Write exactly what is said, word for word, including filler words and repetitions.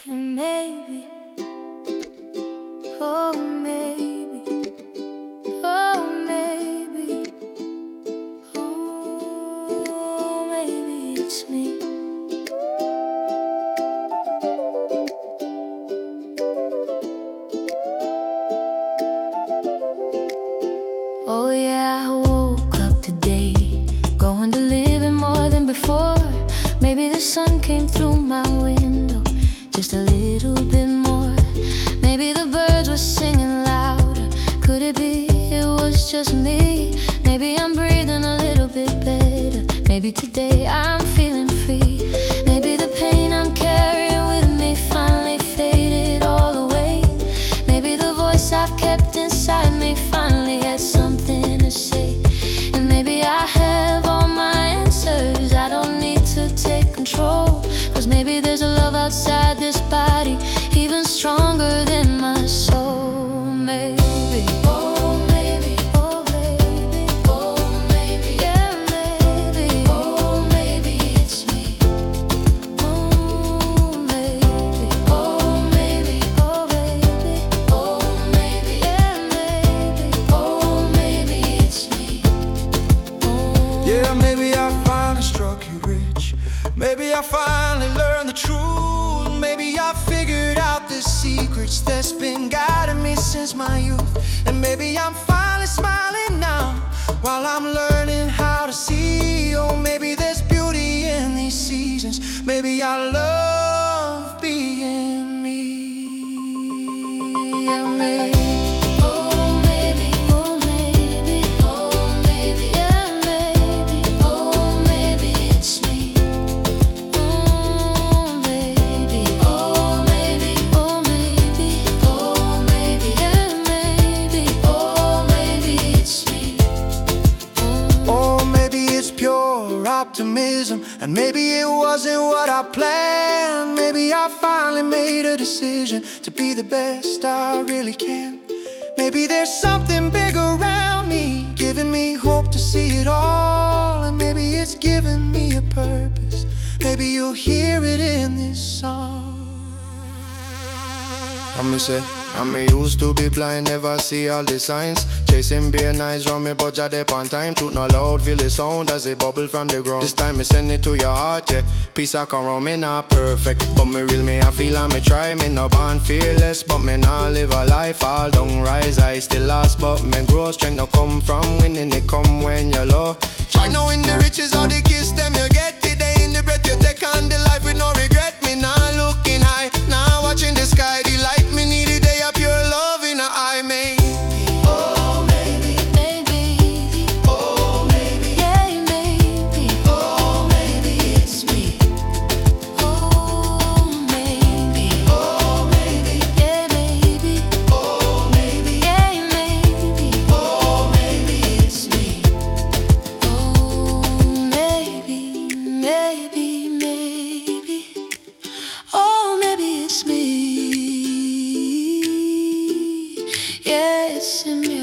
And maybe, oh maybe, oh maybe, oh maybe it's me. Oh yeah, I woke up today, going to living more than before. Maybe the sun came through my window just a little bit more. Maybe the birds were singing louder. Could it be it was just me? Maybe I'm breathing a little bit better. Maybe today I'm feeling free. Maybe the pain I'm carrying with me finally faded all away. Maybe the voice I've kept inside me finally had something to say. And maybe I have all my answers, I don't need to take control. Cause maybe there's a love outside this body, even stronger than my soul. Maybe, oh maybe, oh baby, oh maybe, yeah maybe, oh maybe it's me. Oh maybe, oh maybe, oh baby, oh maybe, yeah maybe, oh maybe it's me. Oh. Yeah, maybe I finally struck you rich. Maybe I finally learned the truth. Maybe I figured out the secrets that's been guiding me since my youth. And maybe I'm finally smiling now while I'm learning how to see. Oh, maybe there's beauty in these seasons. Maybe I love being me. Yeah, maybe. Optimism, and maybe it wasn't what I planned. Maybe I finally made a decision to be the best I really can. Maybe there's something big around me, giving me hope to see it all. And maybe it's giving me a purpose. Maybe you'll hear it in this song. I'ma say, I'm used to be blind, never see all the signs. Chasing beer nights round me, but I on time. Toot no loud, feel the sound as it bubble from the ground. This time me send it to your heart, yeah. Peace I come round, me not perfect, but me real, me I feel and me try. Me no born fearless, but me not live a life fall down, rise. I still lost, but me grow strength no come from winning. It come when you're low. Try knowing the riches of the kiss them you get today. In the breath you take on the life with no regret. Me not looking high, now watching the sky. The light me need a day of pure love in a eye, maybe. Oh maybe, maybe, oh maybe, yeah maybe, oh maybe it's me. Oh maybe, oh maybe, yeah maybe, oh maybe, yeah maybe, oh maybe it's me. Oh maybe, maybe, maybe, oh maybe it's me. Yeah, it's in me.